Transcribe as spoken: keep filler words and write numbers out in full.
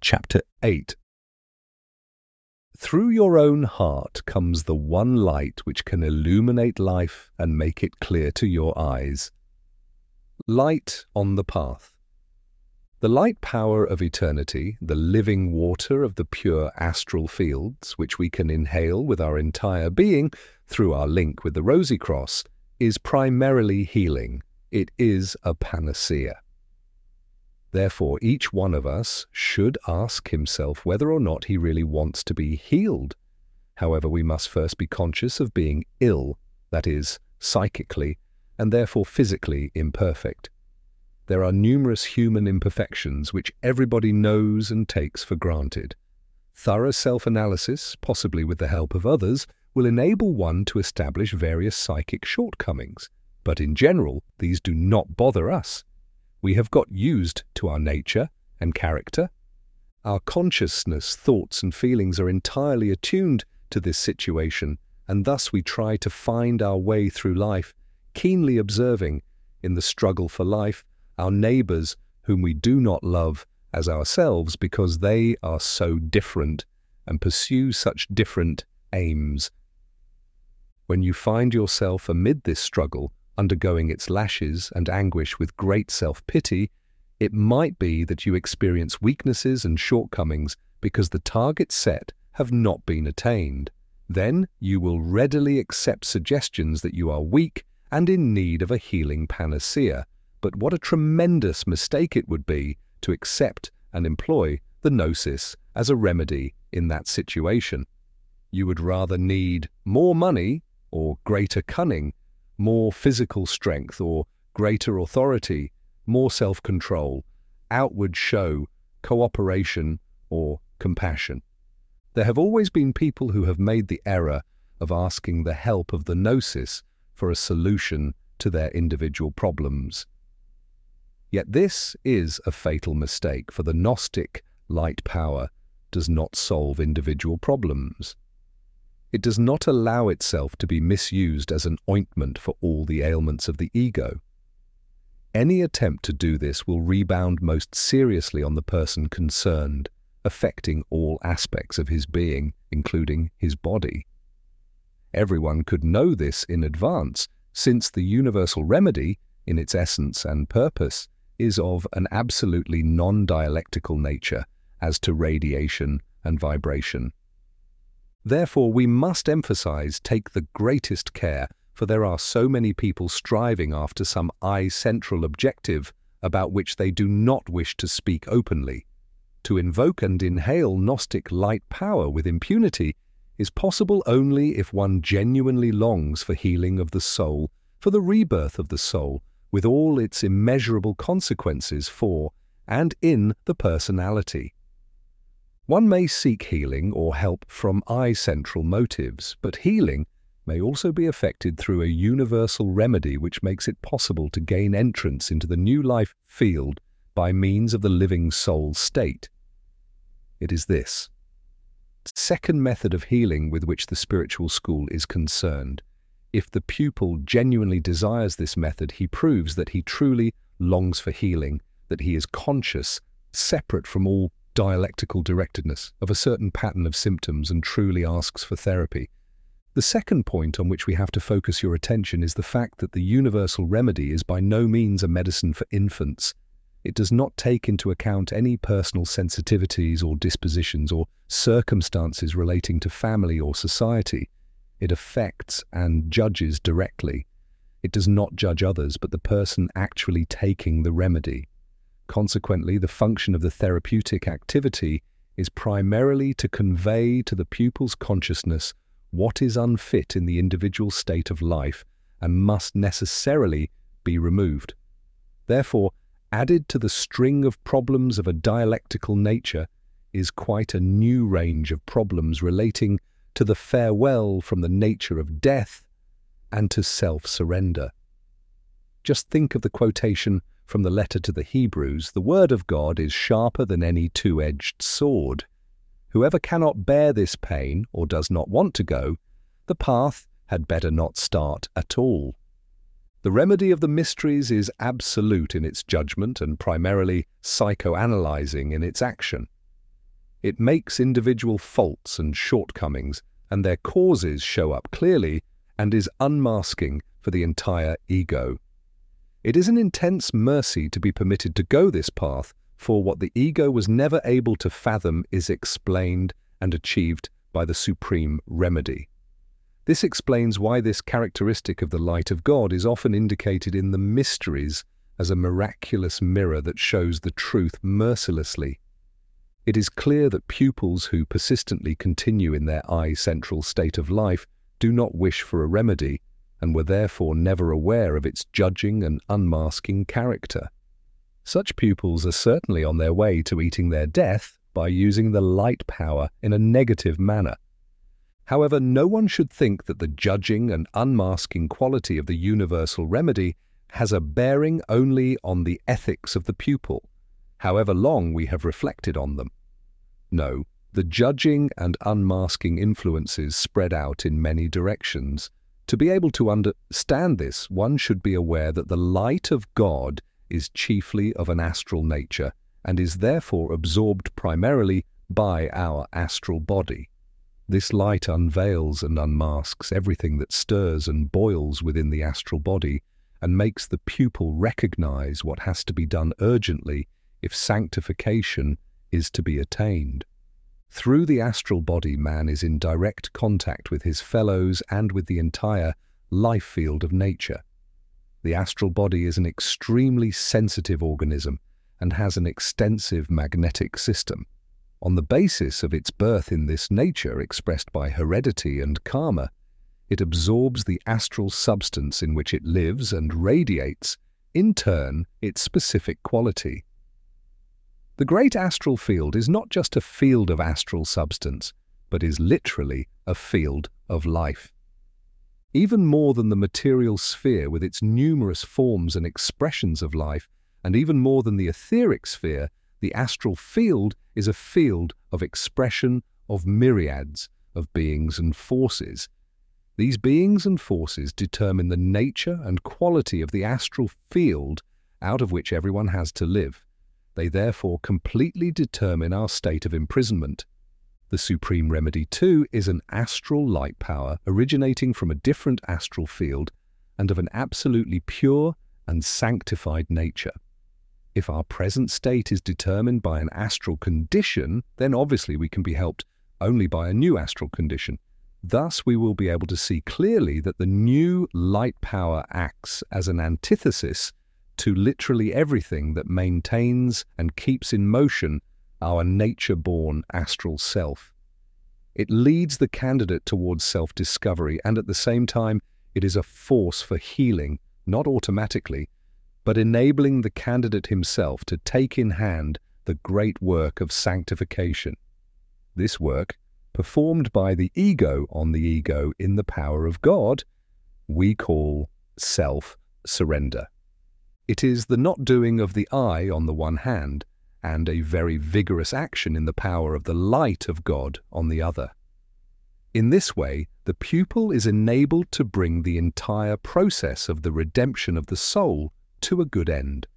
Chapter eight. Through your own heart comes the one light which can illuminate life and make it clear to your eyes. Light on the path. The light power of eternity, the living water of the pure astral fields, which we can inhale with our entire being through our link with the Rosy Cross, is primarily healing. It is a panacea. Therefore, each one of us should ask himself whether or not he really wants to be healed. However, we must first be conscious of being ill, that is, psychically, and therefore physically imperfect. There are numerous human imperfections which everybody knows and takes for granted. Thorough self-analysis, possibly with the help of others, will enable one to establish various psychic shortcomings. But in general, these do not bother us. We have got used to our nature and character. Our consciousness, thoughts and feelings are entirely attuned to this situation, and thus we try to find our way through life, keenly observing, in the struggle for life, our neighbours whom we do not love as ourselves because they are so different and pursue such different aims. When you find yourself amid this struggle, undergoing its lashes and anguish with great self-pity, it might be that you experience weaknesses and shortcomings because the targets set have not been attained. Then you will readily accept suggestions that you are weak and in need of a healing panacea. But what a tremendous mistake it would be to accept and employ the gnosis as a remedy in that situation. You would rather need more money or greater cunning, more physical strength or greater authority, more self-control, outward show, cooperation, or compassion. There have always been people who have made the error of asking the help of the gnosis for a solution to their individual problems. Yet this is a fatal mistake, for the Gnostic light power does not solve individual problems. It does not allow itself to be misused as an ointment for all the ailments of the ego. Any attempt to do this will rebound most seriously on the person concerned, affecting all aspects of his being, including his body. Everyone could know this in advance, since the universal remedy, in its essence and purpose, is of an absolutely non-dialectical nature as to radiation and vibration. Therefore, we must emphasize, take the greatest care, for there are so many people striving after some I-central objective about which they do not wish to speak openly. To invoke and inhale Gnostic light power with impunity is possible only if one genuinely longs for healing of the soul, for the rebirth of the soul, with all its immeasurable consequences for and in the personality. One may seek healing or help from I-central motives, but healing may also be effected through a universal remedy which makes it possible to gain entrance into the new life field by means of the living soul state. It is this second method of healing with which the spiritual school is concerned. If the pupil genuinely desires this method, he proves that he truly longs for healing, that he is conscious, separate from all dialectical directedness, of a certain pattern of symptoms and truly asks for therapy. The second point on which we have to focus your attention is the fact that the universal remedy is by no means a medicine for infants. It does not take into account any personal sensitivities or dispositions or circumstances relating to family or society. It affects and judges directly. It does not judge others, but the person actually taking the remedy. Consequently, the function of the therapeutic activity is primarily to convey to the pupil's consciousness what is unfit in the individual state of life and must necessarily be removed. Therefore, added to the string of problems of a dialectical nature is quite a new range of problems relating to the farewell from the nature of death and to self-surrender. Just think of the quotation from the letter to the Hebrews: "The word of God is sharper than any two-edged sword. Whoever cannot bear this pain or does not want to go, the path had better not start at all." The remedy of the mysteries is absolute in its judgment and primarily psychoanalyzing in its action. It makes individual faults and shortcomings, and their causes show up clearly, and is unmasking for the entire ego. It is an intense mercy to be permitted to go this path, for what the ego was never able to fathom is explained and achieved by the supreme remedy. This explains why this characteristic of the light of God is often indicated in the mysteries as a miraculous mirror that shows the truth mercilessly. It is clear that pupils who persistently continue in their I-central state of life do not wish for a remedy, and were therefore never aware of its judging and unmasking character. Such pupils are certainly on their way to eating their death by using the light power in a negative manner. However, no one should think that the judging and unmasking quality of the universal remedy has a bearing only on the ethics of the pupil, however long we have reflected on them. No, the judging and unmasking influences spread out in many directions. To be able to understand this, one should be aware that the light of God is chiefly of an astral nature and is therefore absorbed primarily by our astral body. This light unveils and unmasks everything that stirs and boils within the astral body and makes the pupil recognize what has to be done urgently if sanctification is to be attained. Through the astral body, man is in direct contact with his fellows and with the entire life field of nature. The astral body is an extremely sensitive organism and has an extensive magnetic system. On the basis of its birth in this nature expressed by heredity and karma, it absorbs the astral substance in which it lives and radiates, in turn, its specific quality. The great astral field is not just a field of astral substance, but is literally a field of life. Even more than the material sphere with its numerous forms and expressions of life, and even more than the etheric sphere, the astral field is a field of expression of myriads of beings and forces. These beings and forces determine the nature and quality of the astral field out of which everyone has to live. They therefore completely determine our state of imprisonment. The supreme remedy, too, is an astral light power originating from a different astral field and of an absolutely pure and sanctified nature. If our present state is determined by an astral condition, then obviously we can be helped only by a new astral condition. Thus, we will be able to see clearly that the new light power acts as an antithesis to literally everything that maintains and keeps in motion our nature-born astral self. It leads the candidate towards self-discovery, and at the same time, it is a force for healing, not automatically, but enabling the candidate himself to take in hand the great work of sanctification. This work, performed by the ego on the ego in the power of God, we call self-surrender. It is the not doing of the I on the one hand, and a very vigorous action in the power of the light of God on the other. In this way, the pupil is enabled to bring the entire process of the redemption of the soul to a good end.